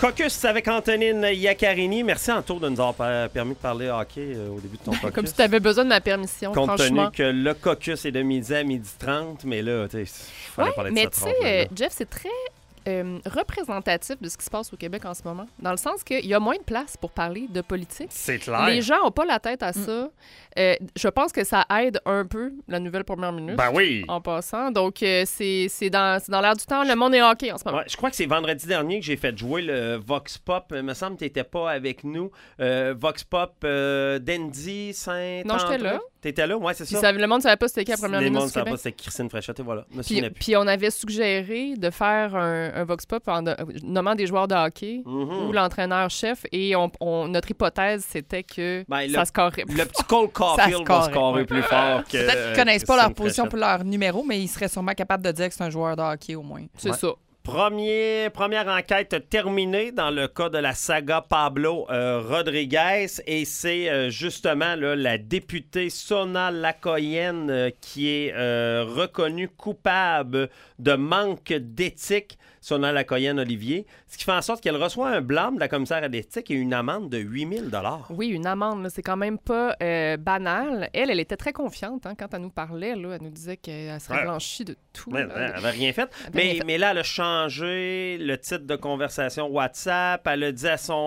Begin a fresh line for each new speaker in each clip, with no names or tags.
Caucus avec Antonine Iaccarini. Merci, Anto, de nous avoir permis de parler hockey au début de ton caucus.
Comme si tu avais besoin de ma permission,
Compte
franchement.
tenu que le caucus est de midi à 12h30, mais là, tu sais, fallait parler de
mais
cette
tu
rencontre-là.
sais, Jeff, c'est très représentatif de ce qui se passe au Québec en ce moment. Dans le sens qu'il y a moins de place pour parler de politique.
C'est clair.
Les gens n'ont pas la tête à ça. Je pense que ça aide un peu la nouvelle première minute.
Ben oui.
En passant. Donc, c'est dans l'air du temps. Le monde est hockey en ce moment.
Ouais, je crois que c'est vendredi dernier que j'ai fait jouer le Vox Pop. Il me semble que tu n'étais pas avec nous. Vox Pop d'Andy Saint-André.
Non, j'étais là.
T'étais là? Oui, c'est
Puis
ça.
le monde ne savait pas c'était qui la première
Le
minute
monde ne
du
savait
Québec.
pas c'était Christine Fréchette. Et voilà. Je me souvenais plus.
Puis on avait suggéré de faire un Vox Pop en nommant des joueurs de hockey ou l'entraîneur-chef. Et notre hypothèse, c'était que ça scorerait plus
Le petit Cole Caulfield va scorer plus fort que...
Peut-être qu'ils ne connaissent pas leur
Christine
position
Fréchette.
pour leur numéro, mais ils seraient sûrement capables de dire que c'est un joueur de hockey au moins.
C'est ça.
Première enquête terminée dans le cas de la saga Pablo Rodriguez et c'est justement là, la députée Sona Lakoyen qui est reconnue coupable de manque d'éthique. Sona Lakoyen Olivier, ce qui fait en sorte qu'elle reçoit un blâme de la commissaire à l'éthique et une amende de 8 000 $.
Oui, une amende, là, c'est quand même pas banal. Elle était très confiante quand elle nous parlait. Là, elle nous disait qu'elle serait blanchie de tout.
Ouais, elle n'avait rien fait. Mais là, elle a changé le titre de conversation WhatsApp. Elle a dit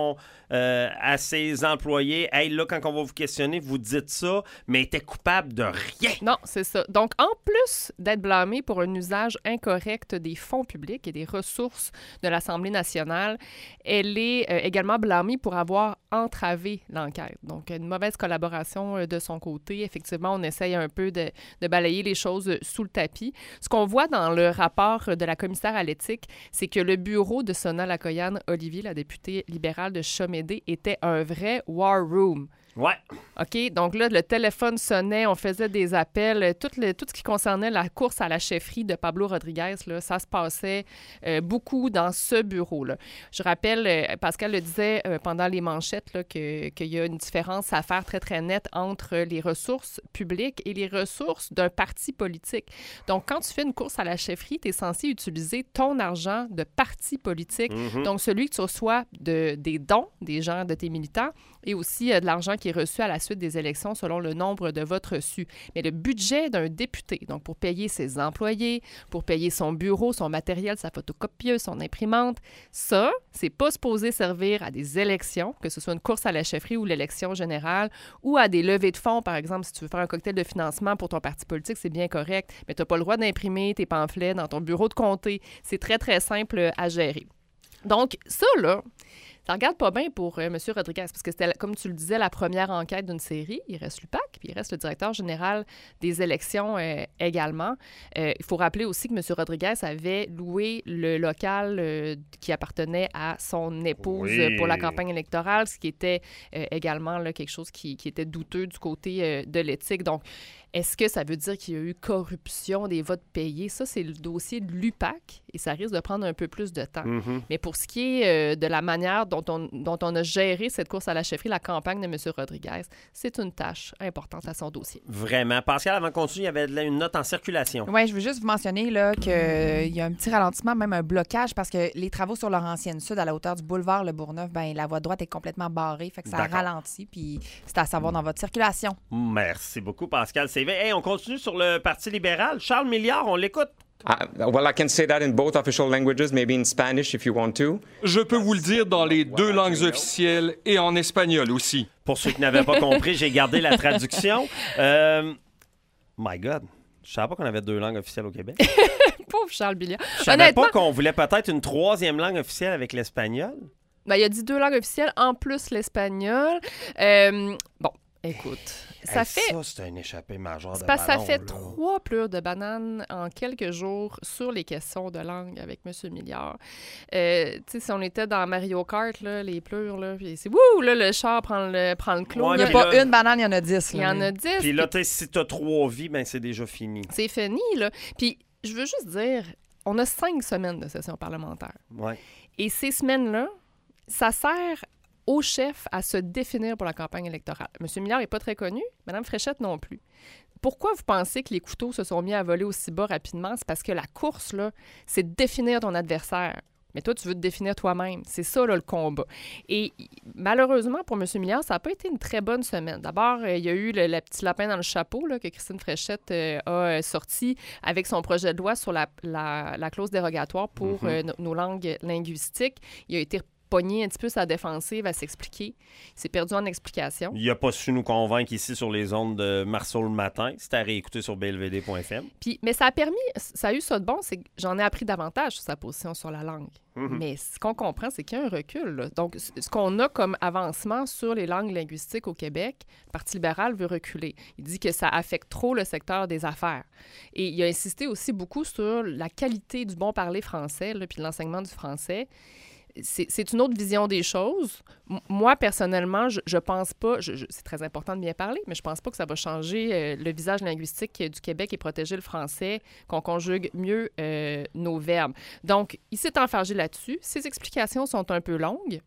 à ses employés, « Hey, là, quand on va vous questionner, vous dites ça, mais elle était coupable de rien. »
Non, c'est ça. Donc, en plus d'être blâmée pour un usage incorrect des fonds publics et des ressources de l'Assemblée nationale, elle est également blâmée pour avoir entravé l'enquête. Donc, une mauvaise collaboration de son côté. Effectivement, on essaye un peu de balayer les choses sous le tapis. Ce qu'on voit dans le rapport de la commissaire à l'éthique, c'est que le bureau de Sona Lakoyen Olivier, la députée libérale de Chomédé, était un vrai war room.
Ouais.
OK? Donc là, le téléphone sonnait, on faisait des appels. Tout ce qui concernait la course à la chefferie de Pablo Rodriguez, là, ça se passait beaucoup dans ce bureau-là. Je rappelle, Pascal le disait pendant les manchettes, là, qu'il y a une différence à faire très, très nette entre les ressources publiques et les ressources d'un parti politique. Donc, quand tu fais une course à la chefferie, tu es censé utiliser ton argent de parti politique. Donc, celui que tu reçois des dons des gens, de tes militants, et aussi de l'argent qui est reçu à la suite des élections selon le nombre de votes reçus. Mais le budget d'un député, donc pour payer ses employés, pour payer son bureau, son matériel, sa photocopieuse, son imprimante, ça, c'est pas supposé servir à des élections, que ce soit une course à la chefferie ou l'élection générale, ou à des levées de fonds, par exemple, si tu veux faire un cocktail de financement pour ton parti politique, c'est bien correct, mais tu n'as pas le droit d'imprimer tes pamphlets dans ton bureau de comté. C'est très, très simple à gérer. Donc, ça, là, ça regarde pas bien pour M. Rodriguez, parce que c'était, comme tu le disais, la première enquête d'une série. Il reste l'UPAC, puis il reste le directeur général des élections également. Il faut rappeler aussi que M. Rodriguez avait loué le local qui appartenait à son épouse pour la campagne électorale, ce qui était également là, quelque chose qui était douteux du côté de l'éthique. Donc, est-ce que ça veut dire qu'il y a eu corruption des votes payés? Ça, c'est le dossier de l'UPAC et ça risque de prendre un peu plus de temps. Mais pour ce qui est de la manière dont on a géré cette course à la chefferie, la campagne de M. Rodriguez, c'est une tâche importante à son dossier.
Vraiment. Pascal, avant de continuer, il y avait une note en circulation.
Oui, je veux juste vous mentionner là, qu'il y a un petit ralentissement, même un blocage, parce que les travaux sur Laurentienne-Sud, à la hauteur du boulevard Le Bourgneuf, ben, la voie de droite est complètement barrée, fait que ça ralentit, puis c'est à savoir dans votre circulation.
Merci beaucoup, Pascal. Hey, on continue sur le Parti libéral. Charles Milliard, on l'écoute.
Well, I can say that in both official languages, maybe in Spanish if you want to.
Je peux vous le dire dans les deux langues officielles et en espagnol aussi.
Pour ceux qui n'avaient pas compris, j'ai gardé la traduction. My God. Je savais pas qu'on avait deux langues officielles au Québec.
Pauvre Charles Milliard.
Je savais pas qu'on voulait peut-être une troisième langue officielle avec l'espagnol.
Ben, il a dit deux langues officielles, en plus l'espagnol. Bon, écoute, ça fait...
Ça, c'est un échappé majeur de
parce que
ballon.
ça fait
là.
3 pleurs de banane en quelques jours sur les questions de langue avec M. Milliard. Tu sais, si on était dans Mario Kart, là, les pleurs, là, puis c'est wouh, là, le char prend le clos.
Ouais,
Il n'y a
mais
pas
là-
une banane, il y en a 10.
Il y en a 10.
Puis là, si t'as 3 vies, ben c'est déjà fini.
C'est fini, là. Puis je veux juste dire, on a 5 semaines de session parlementaire.
Ouais.
Et ces semaines-là, ça sert au chef à se définir pour la campagne électorale. M. Milliard n'est pas très connu, Mme Fréchette non plus. Pourquoi vous pensez que les couteaux se sont mis à voler aussi bas rapidement? C'est parce que la course, là, c'est de définir ton adversaire. Mais toi, tu veux te définir toi-même. C'est ça, là, le combat. Et malheureusement, pour M. Milliard, ça n'a pas été une très bonne semaine. D'abord, il y a eu le petit lapin dans le chapeau là, que Christine Fréchette a sorti avec son projet de loi sur la clause dérogatoire pour nos langues linguistiques. Il a été pogné un petit peu sa défensive à s'expliquer. Il s'est perdu en explication.
Il n'a pas su nous convaincre ici sur les ondes de Marceau le matin. C'était à réécouter sur blvd.fm.
Mais ça a eu ça de bon, c'est que j'en ai appris davantage sur sa position sur la langue. Mais ce qu'on comprend, c'est qu'il y a un recul. Là. Donc, ce qu'on a comme avancement sur les langues linguistiques au Québec, le Parti libéral veut reculer. Il dit que ça affecte trop le secteur des affaires. Et il a insisté aussi beaucoup sur la qualité du bon parler français, là, puis de l'enseignement du français. C'est une autre vision des choses. Moi, personnellement, je pense pas... c'est très important de bien parler, mais je pense pas que ça va changer le visage linguistique du Québec et protéger le français, qu'on conjugue mieux nos verbes. Donc, il s'est enfargé là-dessus. Ses explications sont un peu longues.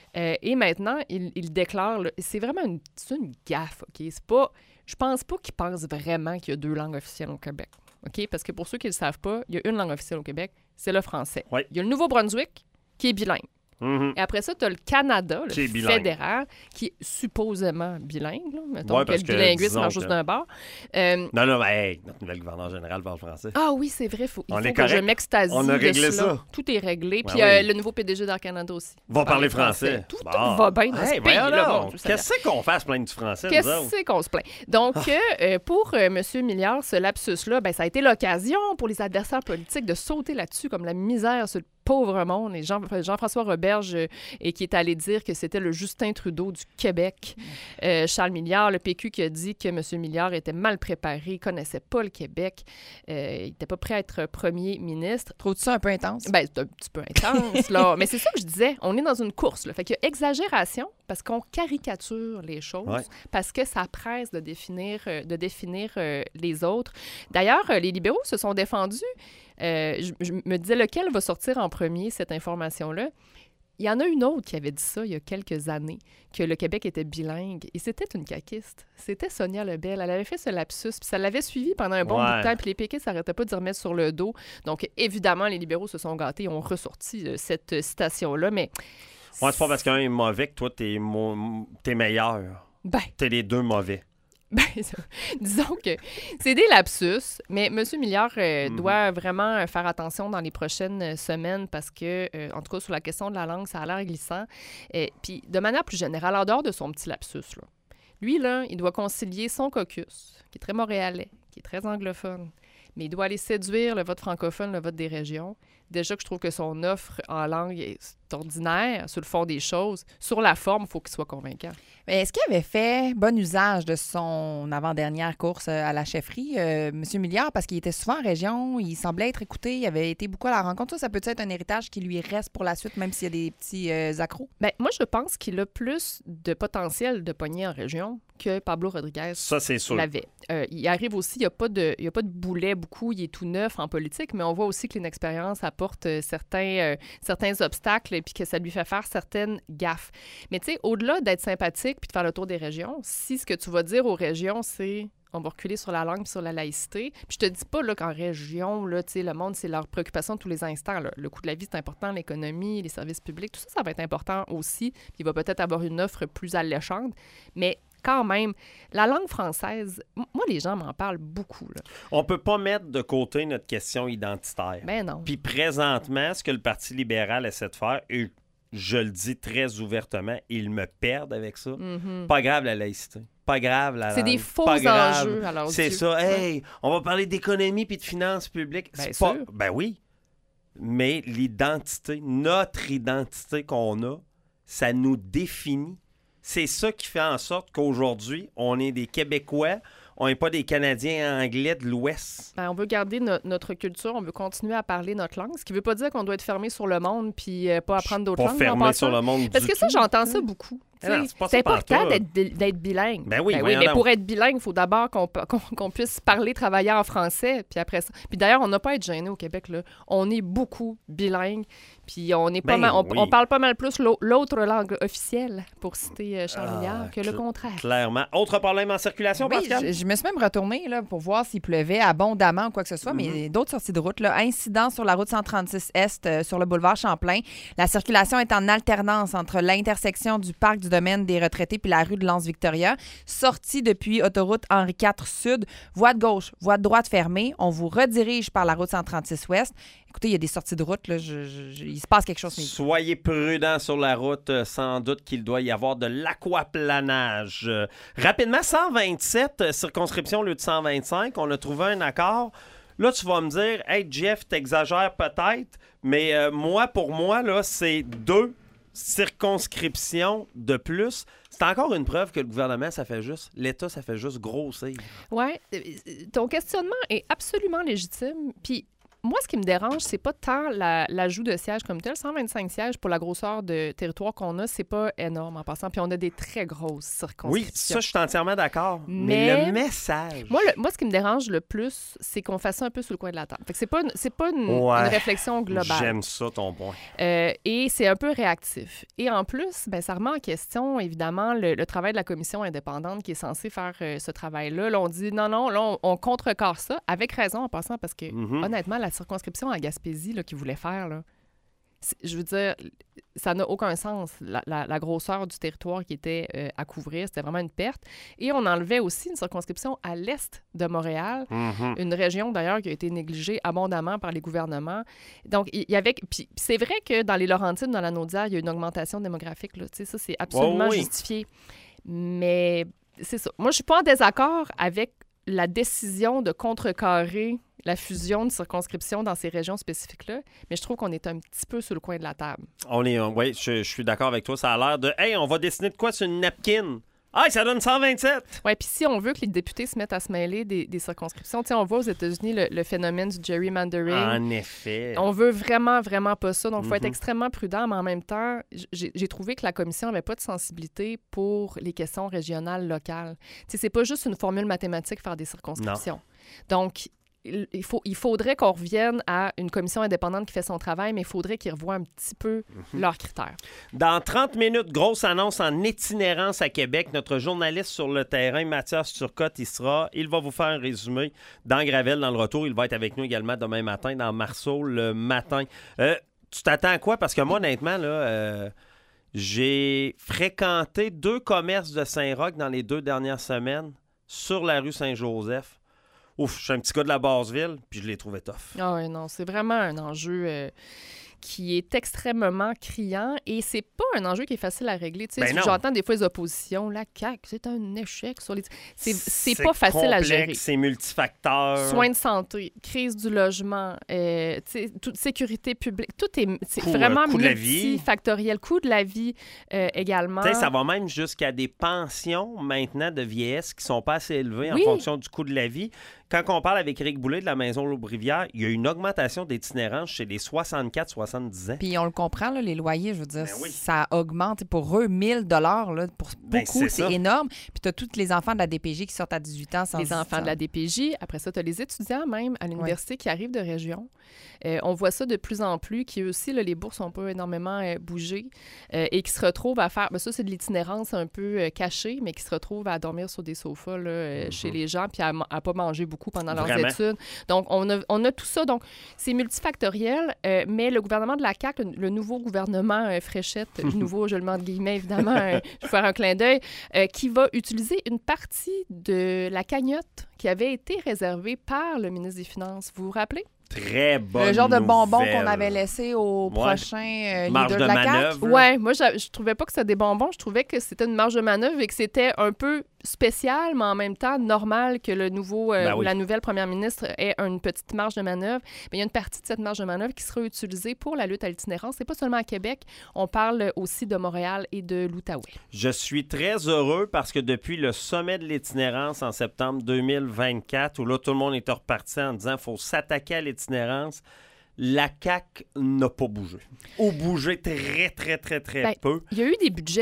Et maintenant, il déclare... c'est vraiment une gaffe, OK? C'est pas... Je pense pas qu'il pense vraiment qu'il y a 2 langues officielles au Québec, OK? Parce que pour ceux qui ne le savent pas, il y a une langue officielle au Québec, c'est le français.
Oui.
Il y a le Nouveau-Brunswick, qui est bilingue. Et après ça, tu as le Canada, le fédéral, qui est supposément bilingue. Là. Mettons que le bilinguisme marche juste d'un bord.
Non, mais notre nouvelle gouverneure générale parle français.
Ah oui, c'est vrai. Il faut
que
je m'extasie.
On a réglé
ça. Tout est réglé. Puis le nouveau PDG d'Air Canada aussi.
Va parler français.
Tout va bien dans ce pays.
Qu'est-ce qu'on fait à se plaindre du français?
Qu'est-ce qu'on se plaint? Donc, pour M. Milliard, ce lapsus-là, ça a été l'occasion pour les adversaires politiques de sauter là-dessus comme la misère sur le pauvre monde. Et Jean-François Roberge, qui est allé dire que c'était le Justin Trudeau du Québec. Charles Milliard, le PQ, qui a dit que M. Milliard était mal préparé, ne connaissait pas le Québec, il n'était pas prêt à être premier ministre.
Trouves-tu ça un peu intense?
C'est un petit peu intense, là. Mais c'est ça que je disais. On est dans une course, là. Fait qu'il y a exagération parce qu'on caricature les choses, parce que ça presse de définir les autres. D'ailleurs, les libéraux se sont défendus. Je me disais, lequel va sortir en premier, cette information-là? Il y en a une autre qui avait dit ça il y a quelques années, que le Québec était bilingue. Et c'était une caquiste. C'était Sonia Lebel. Elle avait fait ce lapsus, puis ça l'avait suivi pendant un bon bout de temps. Puis les péquistes n'arrêtaient pas de remettre sur le dos. Donc, évidemment, les libéraux se sont gâtés et ont ressorti cette citation-là. Mais
c'est pas parce qu'un est mauvais que toi, t'es meilleur. T'es les deux mauvais.
Disons que c'est des lapsus, mais M. Milliard doit vraiment faire attention dans les prochaines semaines parce que, en tout cas, sur la question de la langue, ça a l'air glissant. Puis, de manière plus générale, en dehors de son petit lapsus, là, lui, là, il doit concilier son caucus, qui est très montréalais, qui est très anglophone, mais il doit aller séduire le vote francophone, le vote des régions. Déjà que je trouve que son offre en langue est ordinaire sur le fond des choses. Sur la forme, il faut qu'il soit convaincant.
Mais est-ce qu'il avait fait bon usage de son avant-dernière course à la chefferie, M. Milliard, parce qu'il était souvent en région, il semblait être écouté, il avait été beaucoup à la rencontre. Ça peut être un héritage qui lui reste pour la suite, même s'il y a des petits accros?
Moi, je pense qu'il a plus de potentiel de pogner en région que Pablo Rodriguez.
Ça, c'est sûr.
L'avait. Il arrive aussi, il n'y a pas de boulet beaucoup, il est tout neuf en politique, mais on voit aussi que l'inexpérience apporte certains obstacles et puis que ça lui fait faire certaines gaffes. Mais tu sais, au-delà d'être sympathique puis de faire le tour des régions, si ce que tu vas dire aux régions, c'est on va reculer sur la langue puis sur la laïcité. Puis je te dis pas là, qu'en région, là, le monde, c'est leur préoccupation de tous les instants. Là. Le coût de la vie, c'est important, l'économie, les services publics, tout ça, ça va être important aussi. Puis il va peut-être avoir une offre plus alléchante. Mais quand même, la langue française, moi, les gens m'en parlent beaucoup. Là.
On peut pas mettre de côté notre question identitaire.
Ben non.
Puis présentement, ce que le Parti libéral essaie de faire, et je le dis très ouvertement, ils me perdent avec ça. Pas grave la laïcité. Pas grave la langue.
C'est des faux enjeux, alors.
C'est ça. Hey, on va parler d'économie puis de finances publiques.
Ben,
c'est pas... Ben oui. Mais l'identité, notre identité qu'on a, ça nous définit. C'est ça qui fait en sorte qu'aujourd'hui, on est des Québécois, on n'est pas des Canadiens anglais de l'Ouest.
On veut garder notre culture, on veut continuer à parler notre langue, ce qui ne veut pas dire qu'on doit être fermé sur le monde puis pas apprendre d'autres langues.
Pas fermé sur le monde
Parce que ça, j'entends ça beaucoup.
Non, c'est pas
C'est
ça
important
pantoute.
d'être bilingue.
Ben oui, voyons
mais
donc.
pour être bilingue, il faut d'abord qu'on puisse parler, travailler en français, puis après ça. Puis d'ailleurs, on n'a pas à être gêné au Québec, là. On est beaucoup bilingue, puis on est pas
Ben
mal,
oui.
on parle pas mal plus l'autre langue officielle, pour citer Charles Milliard, que le
cl-
contraire.
Clairement. Autre problème en circulation,
Oui,
Pascal?
je me suis même retournée là, pour voir s'il pleuvait abondamment ou quoi que ce soit, mais d'autres sorties de route. Là. Incident sur la route 136 Est sur le boulevard Champlain. La circulation est en alternance entre l'intersection du parc du domaine des retraités puis la rue de Lance-Victoria. Sortie depuis autoroute Henri IV Sud. Voie de gauche, voie de droite fermée. On vous redirige par la route 136 Ouest. Écoutez, il y a des sorties de route. Là, il se passe quelque chose.
Soyez prudents sur la route. Sans doute qu'il doit y avoir de l'aquaplanage. Rapidement, 127, circonscription au lieu de 125. On a trouvé un accord. Là, tu vas me dire, « Hey, Jeff, t'exagères peut-être, mais pour moi, là, c'est 2 circonscriptions de plus. » C'est encore une preuve que le gouvernement, l'État, ça fait juste grossir.
Oui, ton questionnement est absolument légitime. Puis moi, ce qui me dérange, c'est pas tant l'ajout de sièges comme tel. 125 sièges pour la grosseur de territoire qu'on a, c'est pas énorme en passant. Puis on a des très grosses circonscriptions.
Oui, ça, je suis entièrement d'accord.
Mais
le message...
Moi, ce qui me dérange le plus, c'est qu'on fasse ça un peu sous le coin de la table. Fait que c'est pas une réflexion globale.
J'aime ça, ton point.
Et c'est un peu réactif. Et en plus, ça remet en question, évidemment, le travail de la commission indépendante qui est censée faire ce travail-là. Là, on dit non, là, on contrecarre ça, avec raison en passant, parce que, honnêtement, la circonscription à Gaspésie là, qu'ils voulaient faire, là, je veux dire, ça n'a aucun sens. La grosseur du territoire qui était à couvrir, c'était vraiment une perte. Et on enlevait aussi une circonscription à l'est de Montréal, une région d'ailleurs qui a été négligée abondamment par les gouvernements. Donc, il y avait... Puis c'est vrai que dans les Laurentides, dans la Naudière, il y a une augmentation démographique. Là. Ça, c'est absolument justifié. Mais c'est ça. Moi, je suis pas en désaccord avec la décision de contrecarrer la fusion de circonscriptions dans ces régions spécifiques-là, mais je trouve qu'on est un petit peu sur le coin de la table.
Oui, je suis d'accord avec toi. Ça a l'air de « Hey, on va dessiner de quoi sur une napkin? » Ah, ça donne 127!
Oui, puis si on veut que les députés se mettent à se mêler des circonscriptions, on voit aux États-Unis le phénomène du gerrymandering.
En effet.
On veut vraiment, vraiment pas ça. Donc, il faut être extrêmement prudent, mais en même temps, j'ai trouvé que la commission n'avait pas de sensibilité pour les questions régionales, locales. C'est pas juste une formule mathématique faire des circonscriptions. Non. Donc, il faudrait qu'on revienne à une commission indépendante qui fait son travail, mais il faudrait qu'ils revoient un petit peu leurs critères.
Dans 30 minutes, grosse annonce en itinérance à Québec. Notre journaliste sur le terrain, Mathias Turcotte, il va vous faire un résumé dans Gravel, dans le retour. Il va être avec nous également demain matin dans Marceau le matin. Tu t'attends à quoi? Parce que moi, honnêtement, là, j'ai fréquenté 2 commerces de Saint-Roch dans les 2 dernières semaines sur la rue Saint-Joseph. Ouf, je suis un petit gars de la Basse-Ville, puis je l'ai trouvé tough.
Ah oui, non, c'est vraiment un enjeu qui est extrêmement criant et c'est pas un enjeu qui est facile à régler. Tu sais, j'entends des fois les oppositions, la CAQ, c'est un échec sur les... C'est pas facile
complexe,
à gérer.
C'est multifacteur.
Soins de santé, crise du logement, toute sécurité publique, tout c'est vraiment multifactoriel. Coût de la vie également.
Tu sais, ça va même jusqu'à des pensions maintenant de vieillesse qui sont pas assez élevées en fonction du coût de la vie. Quand on parle avec Éric Boulay de la Maison L'Aubrivière, il y a une augmentation d'itinérance chez les 64-70 ans.
Puis on le comprend, là, les loyers, je veux dire, ça augmente pour eux 1 000 là, pour beaucoup, c'est énorme. Puis tu as tous les enfants de la DPJ qui sortent à 18 ans sans
les enfants de la DPJ. Après ça, tu as les étudiants même à l'université qui arrivent de région. On voit ça de plus en plus, qui eux aussi, là, les bourses n'ont pas énormément bougé et qui se retrouvent à faire... ça, c'est de l'itinérance un peu cachée, mais qui se retrouvent à dormir sur des sofas là, chez les gens puis à pas manger beaucoup pendant leurs études. Donc, on a tout ça. Donc, c'est multifactoriel, mais le gouvernement de la CAQ, le nouveau gouvernement Fréchette, nouveau, je le mets entre guillemets, évidemment, je vais faire un clin d'œil, qui va utiliser une partie de la cagnotte qui avait été réservée par le ministre des Finances. Vous vous rappelez?
Très bonne
Le genre de bonbons
nouvelle.
qu'on avait laissé au prochain
marge
leader de la CAQ.
Oui, moi, je trouvais pas que c'était des bonbons. Je trouvais que c'était une marge de manœuvre et que c'était un peu spécial, mais en même temps normal que le nouveau ou la nouvelle première ministre ait une petite marge de manœuvre. Mais il y a une partie de cette marge de manœuvre qui sera utilisée pour la lutte à l'itinérance. C'est pas seulement à Québec. On parle aussi de Montréal et de l'Outaouais.
Je suis très heureux parce que depuis le sommet de l'itinérance en septembre 2024, où là, tout le monde est reparti en disant qu'il faut s'attaquer à l'itinérance, la CAQ n'a pas bougé. Ou bougé très, très, très, très peu.
Il y a eu des budgets.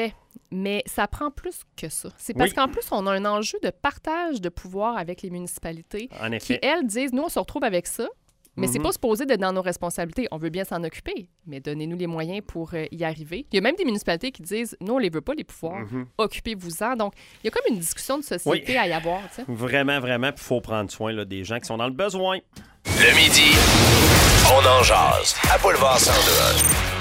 Mais ça prend plus que ça. C'est parce
Oui.
qu'en plus, on a un enjeu de partage de pouvoir avec les municipalités
En
qui,
effet.
elles, disent, nous, on se retrouve avec ça, mais c'est pas supposé d'être dans nos responsabilités. On veut bien s'en occuper, mais donnez-nous les moyens pour y arriver. Il y a même des municipalités qui disent, nous, on les veut pas, les pouvoirs. Occupez-vous-en. Donc, il y a comme une discussion de société à y avoir, tu sais.
Vraiment, vraiment. Puis il faut prendre soin là, des gens qui sont dans le besoin.
Le midi, on en jase. À Boulevard 102.